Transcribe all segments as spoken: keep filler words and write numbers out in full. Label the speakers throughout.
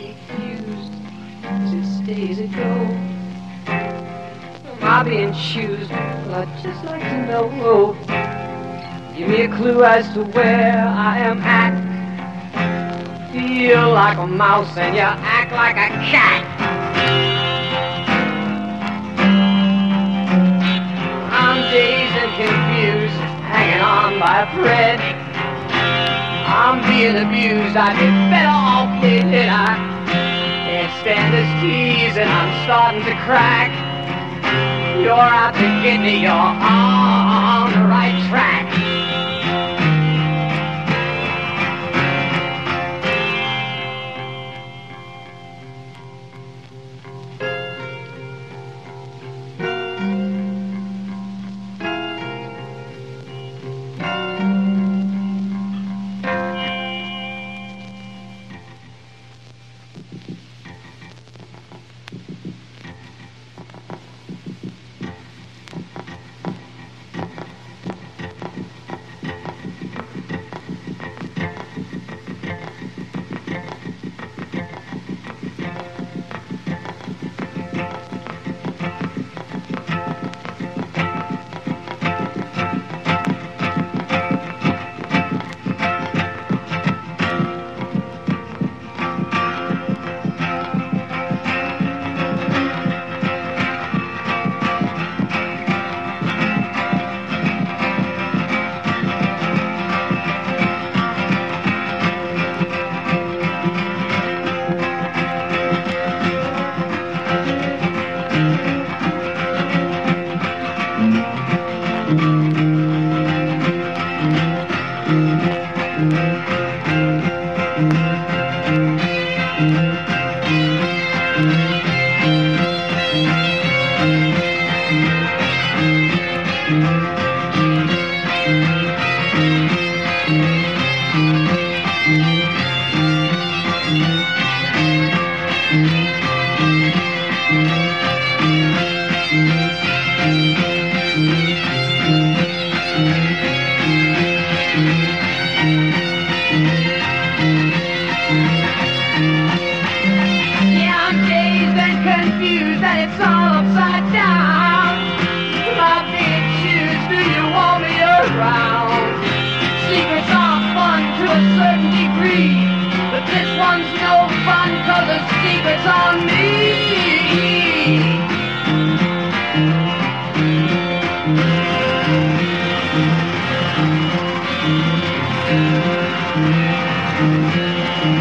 Speaker 1: confused six days ago. Am I being choosed? Well, I'd just like to know. Give me a clue as to where I am at. Feel like a mouse and you act like a cat. I'm dazed and confused, hanging on by a thread. I'm being abused, I'd be better off dead. I can't stand this tease and I'm starting to crack. You're out to get me, you're on the right track.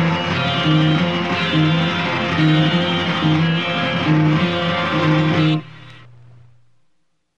Speaker 2: Thank you.